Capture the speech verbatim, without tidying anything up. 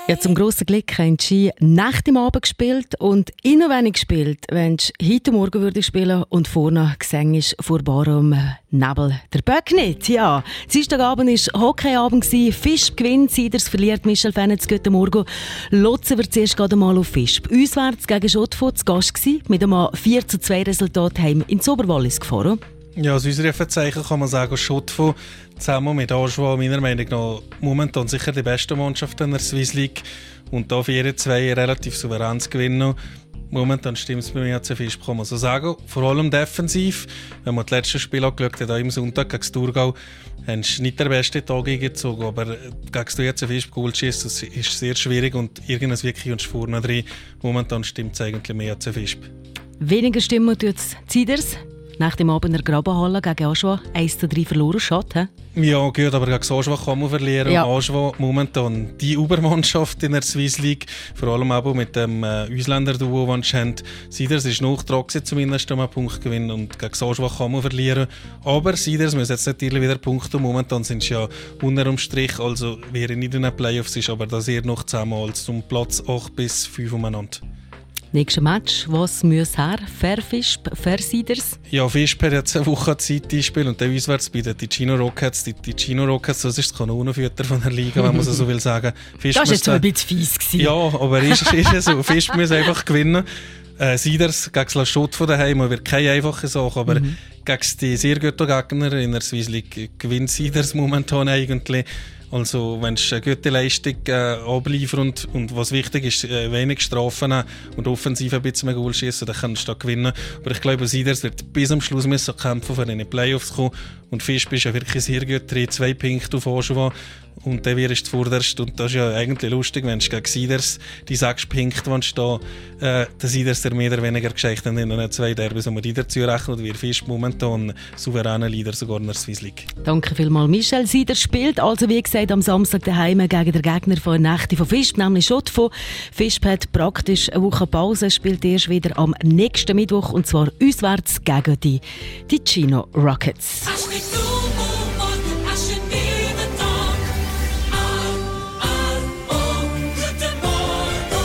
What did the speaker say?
Ja, zum grossen Glück haben sie Nacht im Abend gespielt und immer wenig gespielt, wenn sie heute Morgen würde spielen und vorne gesehen ist vor barem Nebel. Der Böck nicht, ja. Dienstagabend war Hockeyabend, Fischb gewinnt, Siders verliert, Michel Fennetz, guten Morgen. Lotsen wird zuerst gerade mal auf Fischb. Auswärts gegen Schottfurt zu Gast gewesen, mit einem vier zu zwei Resultat heim ins Oberwallis gefahren. Ja, aus unserer Verzeichen kann man sagen, Schottfurt zusammen mit Aarschwa meiner Meinung nach momentan sicher die beste Mannschaft in der Swiss League und da vier zwei relativ souverän zu gewinnen. Momentan stimmt es bei mir zu Fischb, kann man so sagen. Vor allem defensiv, wenn man das letzte Spiel angeschaut hat, am Sonntag gegen Thurgau, haben sie nicht der beste Tag eingezogen, aber gegen das jetzt Fischb Goal schießen ist sehr schwierig und irgendwas wirklich und vorne drin. Momentan stimmt es eigentlich mehr zu Fischb. Weniger Stimmen tut es Ziders. Nach dem Abend in der Grabenhalle gegen Aarschwa eins zu drei verloren. Schade, he? Ja, gut, aber gegen Aarschwa kann man verlieren. Ja. Aarschwa momentan die Übermannschaft in der Swiss League, vor allem auch mit dem äh, Ausländer-Duo, das sie haben. Siders ist noch dran, zumindest um einen Punkt gewinnen und gegen Aarschwa kann man verlieren. Aber Siders müssen jetzt natürlich wieder Punkte. Momentan sind sie ja unterm Strich, also wäre nicht in den Playoffs ist, aber das eher noch zusammenmals zum Platz acht bis fünf umeinander. Nächstes Match, was muss her? Fair Fischb, Fair Siders? Ja, Fischb hat jetzt eine Woche Zeit einspielen und dann auswärts bei den Ticino Rockets. Die Ticino Rockets, das ist das Kanonenfutter von der Liga, wenn man so will sagen. Fischb das war jetzt so ein bisschen fies gewesen. Ja, aber ist, ist ja so. Fischb muss einfach gewinnen. Äh, Siders gegen das Schott von daheim wird keine einfache Sache, aber mhm. gegen die sehr guten Gegner in der Swiss League gewinnt Siders momentan eigentlich. Also wenn du eine gute Leistung äh, abliefern und, und was wichtig ist, äh, wenig Strafen und offensiv ein bisschen mehr Goal schießen, dann kannst du da gewinnen. Aber ich glaube, Siders wird bis zum Schluss müssen kämpfen, für in die Playoffs zu kommen. Und Fischb ist ja wirklich sehr gut drin, zwei Punkte auf Aarschwa. Und dann wirst du vorderst. Und das ist ja eigentlich lustig, wenn du gegen Siders die sechs Punkte, wenn du da, äh, der Siders der mehr oder weniger geschickt in den zwei Derbys, um die dazu rechnen, wie Fischb momentan souveräner Leader sogar in der Swiss League. Danke vielmals. Michel Siders spielt, also wie gesagt, am Samstag daheim gegen den Gegner von Nächte von Fischb, nämlich Schottfurt. Fischb hat praktisch eine Woche Pause, spielt erst wieder am nächsten Mittwoch und zwar auswärts gegen die Ticino Rockets.